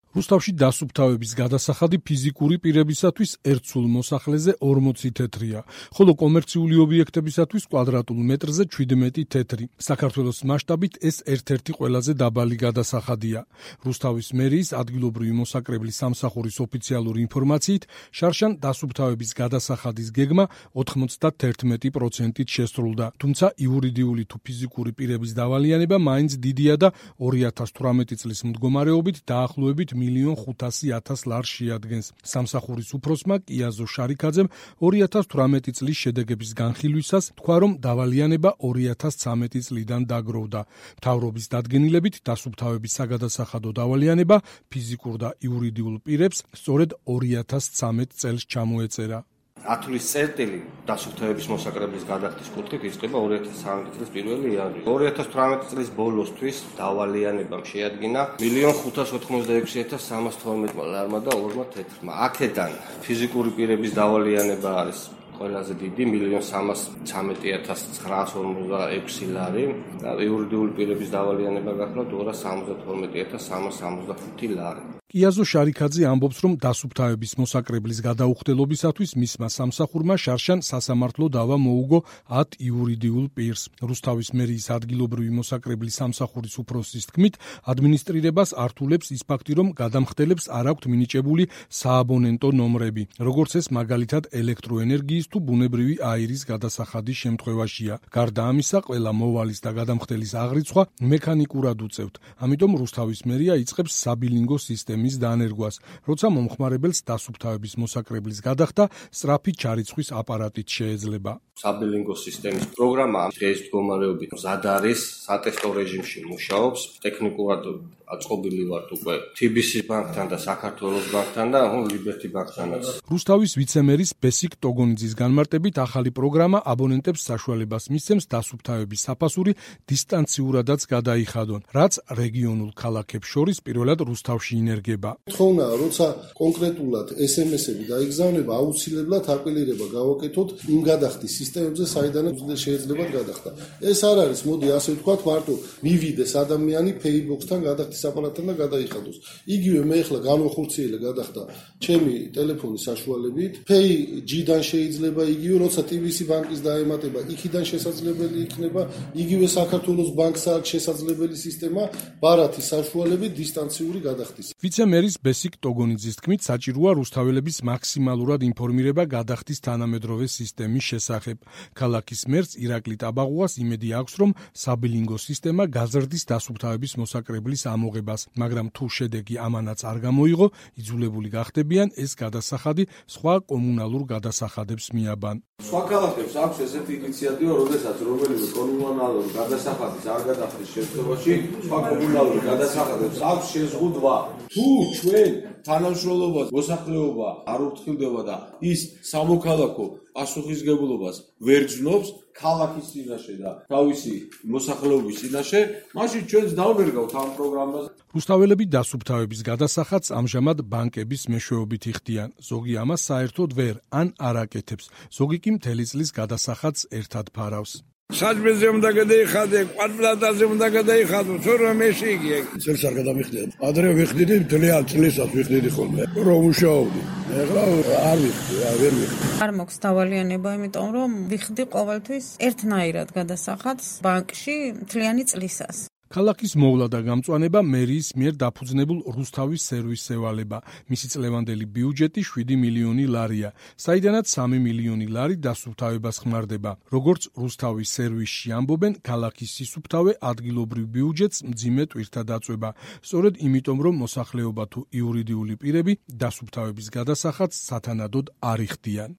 რუსთავში დასუფთავების გადასახადი ფიზიკური პირებისათვის ერთ სულ მოსახლეზე 40 თეთრია, ხოლო კომერციული ობიექტებისათვის კვადრატულ მეტრზე 17 თეთრი. საქართველოს მასშტაბით ეს ერთ-ერთი ყველაზე დაბალი გადასახადია. რუსთავის მერიის ადგილობრივი მოსაკრებლის სამსახურის ოფიციალური ინფორმაციით, შარშან დასუფთავების გადასახადის გეგმა 91%-ით შესრულდა, თუმცა იურიდიული თუ ფიზიკური პირების დავალიანება მაინც დიდია და 2018 წლის მდგომარეობით დაახლოებით 1.500.000 ლარს შეადგენს. სამსახურის უფროსმა კიაზო შარიქაძემ 2018 წლის შედეგების განხილვისას თქვა, რომ დავალიანება 2013 წლიდან დაგროვდა. მთავრობის დადგენილებით დასუფთავების საგადასახადო დავალიანება ფიზიკურ და იურიდიულ პირებს სწორედ 2013 წელს ჩამოეწერა. 10 წლის წერტილი დასუფთავების მოსაკრებლის გადახდის კუთხით იწყება 2013 წლის 1 იანვრით. 2018 წლის ბოლოსთვის დავალიანებამ შეადგინა 1.586.312 ლარმა და 2 თეთრმა. აქედან ფიზიკური პირების დავალიანება არის ყველაზე დიდი 1.313.946 ლარი და იურიდიული პირების დავალიანება გახლავთ 272.365 ლარი. კიაზო შარიქაძე ამბობს, რომ დასუფთავების მოსაკრებლის გადაუხდელობისათვის მისმა სამსახურმა შარშან სასამართლო დავა მოუგო 10 იურიდიულ პირს. რუსთავის მერიის ადგილობრივი მოსაკრებლის სამსახურის უფროსის თქმით, ადმინისტრირებას ართულებს ის ფაქტი, რომ გადამხდელებს არ აქვთ მინიჭებული სააბონენტო ნომრები, როგორც ეს მაგალითად ელექტროენერგიის თუ ბუნებრივი აირის გადასახადის შემთხვევაშია. გარდა ამისა, ყველა მოვალის და გადამხდელის აღრიცხვა მექანიკურად უწევთ. ამიტომ რუსთავის მერია იწყებს საბილინგო სისტემის დანერგვას, როცა მომხმარებელს დასუფთავების მოსაკრებლის გადახდა სწრაფი ჩარიცხვის აპარატით შეეძლება. საბილინგო სისტემის პროგრამა დღეს მდგომარეობით მზად არის, სატესტო რეჟიმში მუშაობს, ტექნიკურად აწყობილი ვართ უკვე TBC ბანკთან და საქართველოს ბანკთან და ლიბერტი ბანკთანაც. რუსთავის ვიცემერის ბესიკ ტოგონიძის განმარტებით, ახალი პროგრამა აბონენტებს საშუალებას მისცემს დასუფთავების საფასური დისტანციურადაც გადაიხადონ, რაც რეგიონულ ქალაქებს შორის პირველად რუსთავში ინერგება. თხოვნა, როცა კონკრეტულად SMS-ები დაიგზავნება, აუცილებლად აპელირება გავაკეთოთ იმ გადახდის სისტემებზე, საიდანაც შეიძლება გადახდა. ეს არ არის, მოდი ასე ვთქვათ, მარტო მივიდეს ადამიანი Paybox-თან გადახდის აპარატთან და გადაიხადოს. იგივე მე ახლა განვახორციელე გადახდა ჩემი ტელეფონის საშუალებით. Pay-G-დან შეიძლება იგივე, როცა TBC ბანკის დაემატება, იქიდან შესაძლებელი იქნება, იგივე საქართველოს ბანკს აქვს შესაძლებელი სისტემა, ბარათის საშუალებით დისტანციური გადახდის. ვიცემერის ბესიკ ტოგონიძის თქმით, საჭიროა რუსთაველების მაქსიმალურად ინფორმირება გადახდის თანამედროვე სისტემის შესახებ. ქალაქის მერს ირაკლი ტაბაღუას იმედი აქვს, რომ საბილინგო სისტემა გაზრდის დასუფთავების მოსაკრებლის ამოღებას, მაგრამ თუ შედეგი ამანაც არ გამოიღო, იძულებული გახდებიან ეს გადასახადი სხვა კომუნალურ გადასახადებს მიაბან. სხვა ქალაქებს აქვს ესეთი ინიციატივა, როდესაც რომელიმე კომუნალური გადასახადის არ გადახდის შემთხვევაში, სხვა კომუნალური გადასახადებს აქვს შეზღუდვა. თუ ჩვენ თანამშრომლობა, მოსახლეობა არ ურთქილდება და ის სამოქალაქო პასუხისგებლობას ვერ გრძნობს ქალაქის წინაშე და თავისი მოსახლეობის წინაშე, მაშინ ჩვენს დავნერგავთ ამ პროგრამაზე. რუსთაველები დასუფთავების გადასახადს ამჟამად ბანკების მეშვეობით იხდიან. ზოგი ამას საერთოდ ვერ ან არ აკეთებს, ზოგი კი მთელი წლის გადასახადს ერთად ფარავს. საჯბეზე უნდა გადაიხადე, კვადრატაზე უნდა გადაიხადო, თორემ ეს იგი. წელს არ გადამიხდია. ადრე ვიხდიდი, მთლიან წლისას ვიხდიდი ხოლმე. რომ ვუშაობდი. ეხლა არ ვიხდი, ვერ ვიხდი. არ მაქვს დავალიანება, იმიტომ რომ ვიხდი ყოველთვის ერთნაირად გადასახადს ბანკში მთლიანი წლისას. ქალაქის მოვლა და გამწვანება მერიის მიერ დაფუძნებულ რუსთავის სერვის ევალება. მისი წლევანდელი ბიუჯეტი 7 მილიონი ლარია, საიდანაც 3 მილიონი ლარი დასუფთავებას ხმარდება. როგორც რუსთავის სერვისში ამბობენ, ქალაქის სისუფთავე ადგილობრივ ბიუჯეტს მძიმე ტვირთად აწვება. სწორედ იმიტომ, რომ მოსახლეობა თუ იურიდიული პირები დასუფთავების გადასახადს სათანადოდ არ იხდიან.